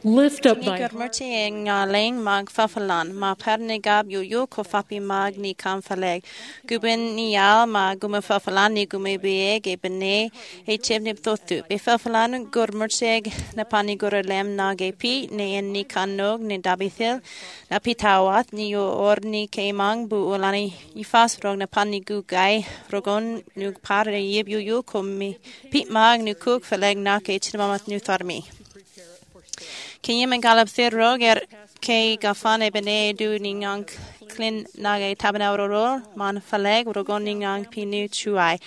Lift up Ni thy gurmurti e ngaling mag fafalan, ma pernegab yu ko fapi mag ni kamfaleg. Gubin ni yal ma gume fafalan ni gume beeg e bene e chebnib thotu. Be fafalan gurmurteg na pani gurelem na gepi ne en ni kanog ne dabithil na pitawat ni yo or ni keimang bu ulani ifas rog na pani gu gai rogon nu par yib yu ko mi pit mag nu kuk faleg na ke chmamat nu tharmi. Kiyim galab thirrog ke gafane bene du ningang klin nage tabanauro man faleg rogon ningang pinu chuai.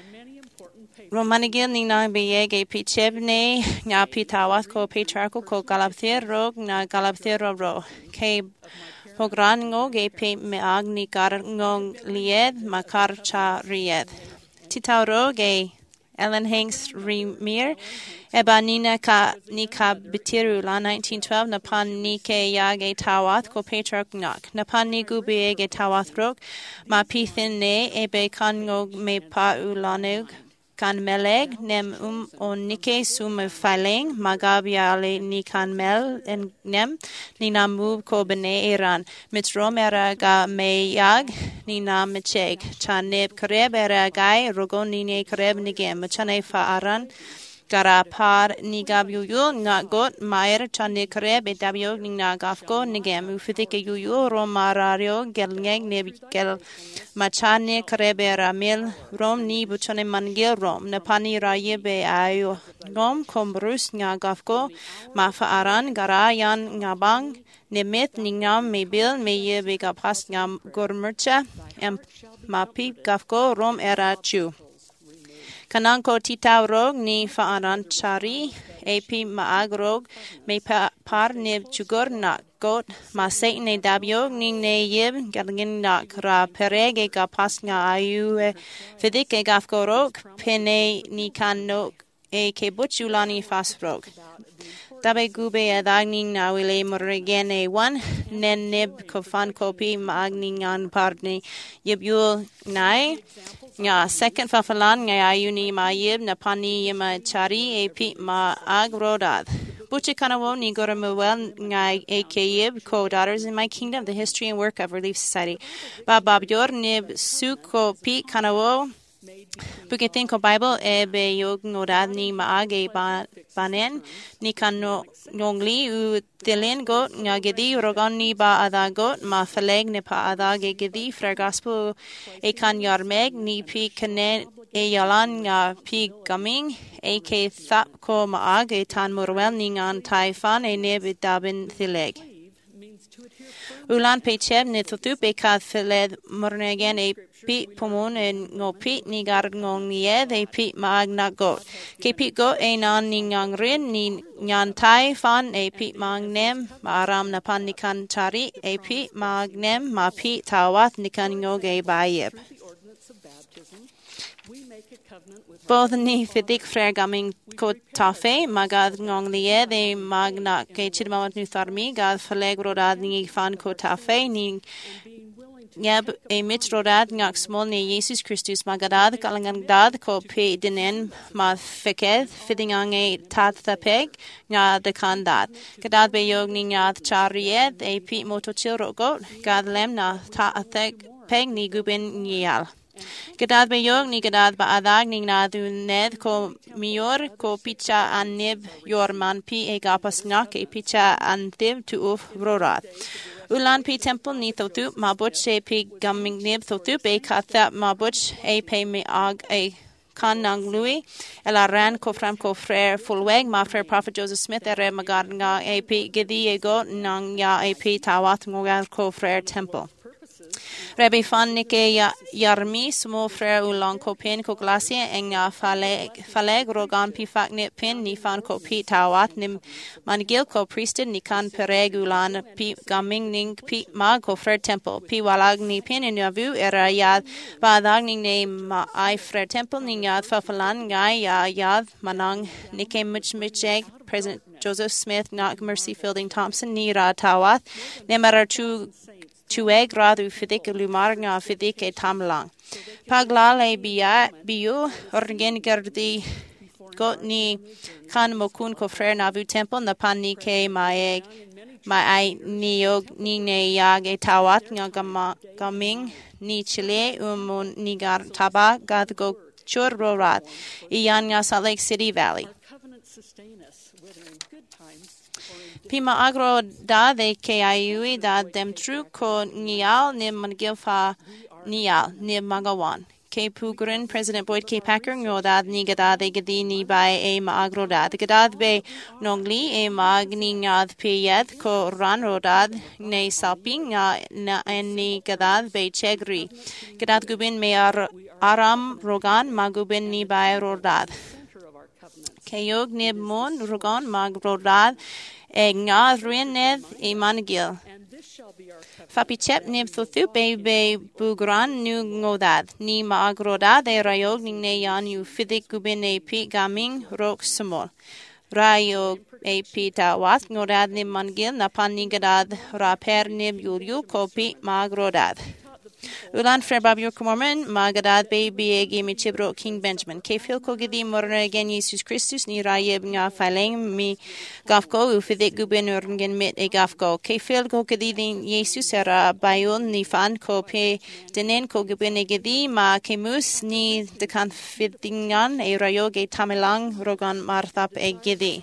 Romanigil ningang beyege pichebne nga pitawat ko patriarchal ko galab thirrog na galab thirro ke pogrango ge pe me agni gar ngong lied makar cha ried. Titauro ge Ellen Hanks Remir Ebanina ka nika bitiru la 1912 na pan nike yage tawath ko patriarch nak na pan nigu beege tawath rok ma pithin ne ebe kango me pa ulanug kan meleg nem on nike sum filing magabiale ni kan mel en nem ni na move ko bene iran mitrom era ga me yag ni na mecheg chaneb kreb era gai rogon ni ne kreb ni gem chane fa aran gara par ni gabiu nga got maer chane kreb etabio ni na gafko ni gem ufitike yu romarario gelngeg ne gel machane kreb era mil rom ni buchane mangel rom ne pani raye be ayo rom kombrus nga gafko ma fa aran gara yan nga bang Nemeth ningam mebil meye bega pas ngam gormercha em mapi gafko rom era chu. Kananko titaw rog ni faaran chari epi maagrog me par ne chugor na got ma se ne dabiog ni ne yeb galgin na kra perege ga pas nga ayu fidik gafko rog pene ni kanno e ke buchulani fasrog. Tabe gube adagning na wile morregene one nen nib kofan kopi magning an parni yibul nai nga second fafalan nga ayuni ma yib na pani yima chari epi ma agrodad. Buche kanawo ni goramuel nga akayib co-daughters in my kingdom, the history and work of Relief Society. Bababyor nib suko pi kanawo Bukitin ko Bible be yog ngorad ni maage banen ni kano ngongli u tilin got nga gedi rogan ni ba ada got ma faleg ne pa ada ge gedi fra gospel e kan yarmeg ni pi kane e yalan nga pi coming e ke thap ko maage tan morwel ni ngan taifan e ne bidabin thileg Ulan pecheb ne tutu be ka filed mornegen e pi pomon en ngopi ni gar ngong nie de pi magna go ke pi go e nan ni ngang rin ni nyan tai fan e pi magnem aram na pan nikan chari e pi magnem ma pi tawat nikan ngoge bayeb both ni fidik fregaming ko tafe magad ngong lie de magna ke chidmawat nu tharmi gad faleg rodad ni fan ko tafe ni Yeb e mitrodad ngak smol ni Jesus Christus magadad kalangan dad ko pe dinen ma feked fidingang e tat peg nga de kandad gadad be yog ni nga charied e pi motochil rogot gad lem na ta athek peg ni gubin nial Gadad be yog ni gadad ba adag ni na du ned ko mior ko picha anib yor man pi e gapas ngak e picha antib tu uf rorat Ulan pi temple ni thotu mabuch e pi gaming nib thotu be katha mabuch e pe me ag e kan nang lui ela ran ko fram ko frere fulweg ma frere prophet Joseph Smith ere magad nga e pi gidi e go nang ya e pi tawat ngogal ko frere temple Rebbe fan nike yarmi smo frere ulang ko pin ko glasie enga faleg rogan pi faknit pin ni fan ko pi tawat nim mangil ko priested ni kan pereg ulan pi gaming ning pi mag ko frere temple pi walag ni pin in yavu era yad badag ning ne ma ai frere temple ning yad fafalan ngai ya yad manang nike mucheg President Joseph Smith not Mercy Fielding Thompson ni ra tawat nemara Tueg radu fidik lumar nga fidik e tamlang. Paglale biu orgen gardi got ni kan mokun ko frere na vu temple na pan ni ke mai ai niog ni ne yag e tawat nga gaming ni chile ni gar taba gad go chur rorat iyan nga Salt Lake City Valley. Pima agro da de ke ayui da dem tru ko nial ni mangil fa nial ni magawan. Ke pugrin President Boyd K. Packer ngodad ni gadad e gadi ni bai e maagro dad. Gadad be nongli e magni ngad piyed ko ran rodad ne salping na ni gadad be chegri. Gadad gubin me aram rogan magubin ni bai rodad. Keyog nib mon rogan mag rodad e ngad ruined e manigil. Fapichep nib thothu be bugran nu ngodad ni maagrodad e rayog ne yan yu fidik gubin e pi gaming rok smol. Rayog e pi tawat ngodad nib mangil na panigadad raper nib yul kopi maagrodad. Ulan Fred Bob York Mormon magadad baby egi michibro King Benjamin. Kefil ko gidi morna again Jesus Christus ni rayeb nga faleng mi gafko ufidik gubin urgen mit e gafko. Kefil ko gidi din Jesus era bayon ni fan ko pe denen ko gubin e gidi ma kemus ni dekan fidingan e rayog e tamilang rogan marthap e gidi.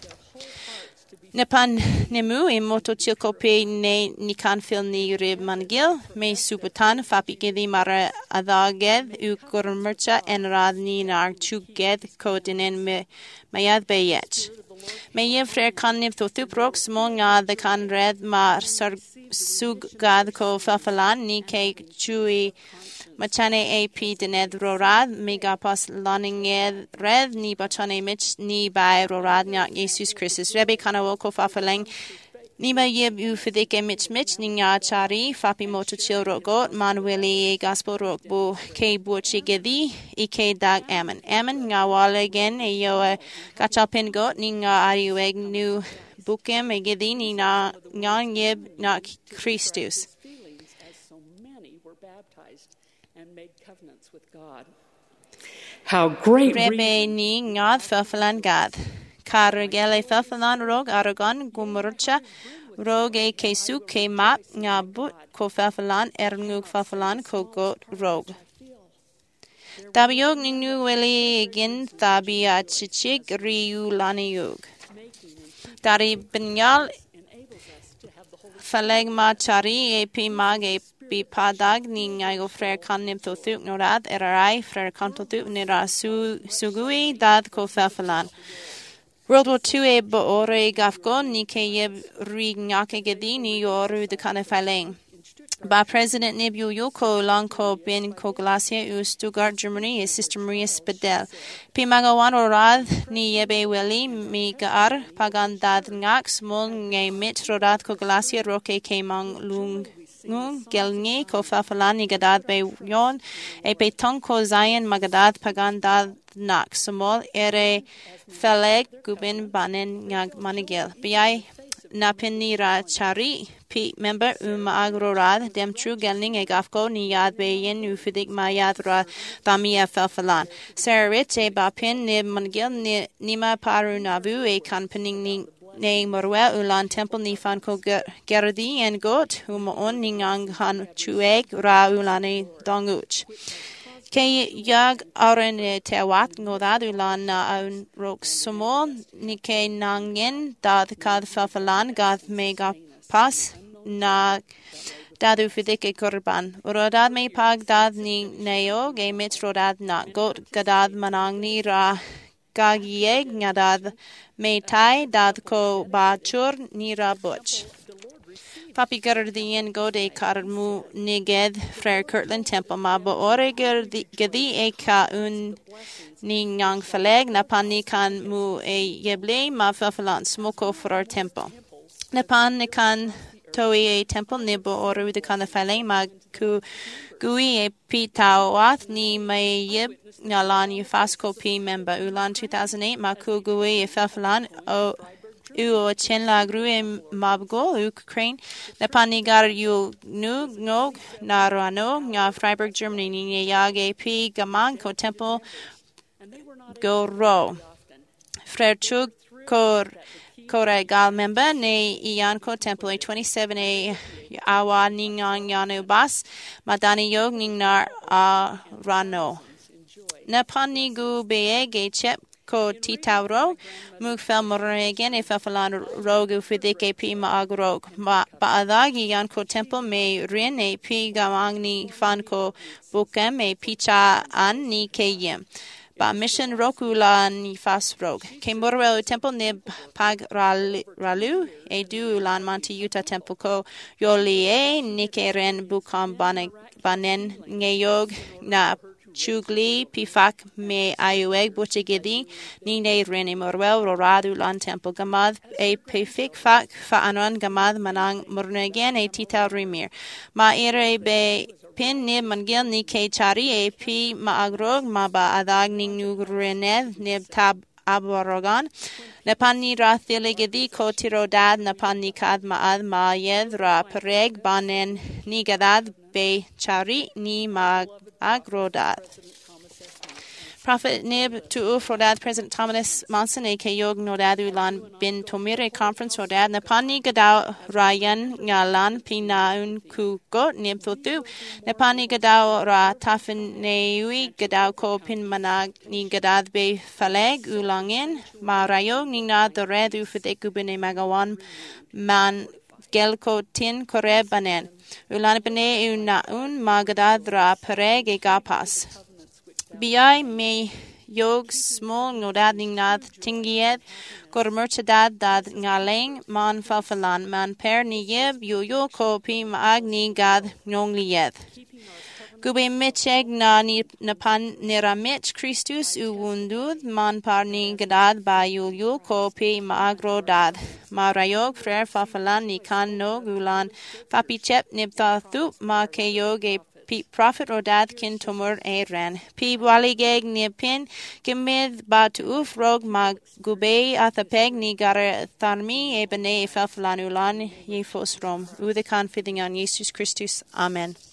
Nepan nemu e moto chilkope ne nikan fil ni rib mangil me subutan fapi gedi mara adaged u kurmercha en rad ni nar chuged kodinen me mayad beyech. Me ye frer kanif to thuprok smonga the kan red mar sug gad ko fafalan ni ke chui Machane AP dened rorad megapos loninged red ni bachane mich ni by rorad nya Jesus Christus Rebe kanawoko fafalang ni ba yeb u fidike mich ni nga chari fapi moto chil rogot manueli gospel rock bo ke buchi gedi ike dag amen nga wale again e yo gachapin got ni nga ariweg nu bukem e gedi ni na nga yeb na Christus. How great Rebe ni ngad fafalan gad. Kargele fafalan rog aragon gumurcha rog e kesu ke mat nga but ko fafalan erngug fafalan ko got rog. Tabiog ningu weli egin tabi achichig riu laniug. Dari binyal faleg ma chari e pi mag e pi padag ni ngayo frer kanim to thuk norad erai frer kanto thuk nira sugui dad ko fafalan. World War II e bo ore gafgo ni ke yeb rig ngake gedi ni yoru de kane faleng. Ba President Nebu Yoko Lanko bin Koglasia u Stuttgart, Germany, is Sister Maria Spadel. Pimagawan orad ni yebe weli mi gaar pagandad ngak smol nge mit rodat Koglasia roke ke mang lung gelngi ko fafalani gadad be yon e pe ko zayen magadad pagandad nak smol ere feleg gubin banen ngag manigel. Biai napini ra chari P member agrorad dem true gelning e gafko ni yad be yen ufidik ma yad ra tamia felfalan. Serit e bapin ne mangil nima paru navu e kanpening ni ne morwe ulan temple ni fan ko gerdi en got on ningang han chueg ra ulane donguch. Ke yag aren tewat ngodad ulan na aun rok sumo ni ke nangen dad kad felfalan gath mega pas na dadu fidik e kurban. Rodad me pag dad ni neo ge mit rodad na got gadad manangni ra gagieg ngadad me tai dad ko bachur ni ra butch. Papi gardian gode karmu niged Frere Kirtland Temple ma bo ore gedi e ka un ni ngang faleg na pani kan mu e yeble ma fafalan smoko for our temple. Na pan kan toi e temple nibo ore de kan faleg ma ku gui e pitawat ni may yeb nalan Ufasco P member ulan 2008 ma ku gui e fafalan o u chen la grue mabgo Ukraine na panigar yu nu nog na rano nga Freiburg Germany ni yage p gaman ko temple go ro Frère Chug Koregal member ne Ianko Temple 27 e awa ningang yanu bas madani yog ningnar a rano. Napani gu beege chep ko titauro mugfel moregen e fafalan rogu fidike pi maagrog baadagi Ianko Temple me rin e pi gamangni fanko bukem e picha an ni keyem. Ba mission rokula ni fas rog. Ke morwell temple nib pag ralu e du lan manti yuta temple ko yoli e nike ren bukam banen ngeyog na chugli pifak me ayueg buchigidi ni ne ren e morwell roradu lan temple gamad e pifik fak fa anon gamad manang murnegen e tita rimir. Ma ere be pin nib mangil ni ke chari e pi maagrog ma ba adag ning nugrened nib tab aborogan napani ra thiligidi ko tirodad napani kad maad ma yed ra pereg banen ni gadad be chari ni ma agrodad. Prophet Nib to Ufrodad President Thomas Monson a Kayog Nodadu Lan bin Tomire Conference Rodad Napani Gadao Ryan Ngalan Pinaun Kugot Nib Thutu Napani Gadao Ra Tafin Neui Gadao Ko Pin Manag Ni Gadad Be Faleg Ulangin Ma Rayog Nina the Red Ufidekubine Magawan Man Gelko Tin Kore Banen Ulanibane Unaun Magadad Ra Pereg e Gapas. Bi me yog small nodad ningnad tingiet gormerchadad dad ngaleng man falfalan man per ni yeb yo ko pi maagni gad nongliet. Gube micheg na ni napan niramich Christus uwundud man par ni gadad ba yo ko pi maagro dad. Marayog frère falfalan ni kan no gulan papichep nibta thup ma ke yoge Prophet Rodad kin tumur e ren. Pi waligeg ni pin gimid ba tuuf rog ma gubei athapeg ni gara tharmi e bene e felflanulan ye fos rom. Udekan fidingan Jesus Christus. Amen.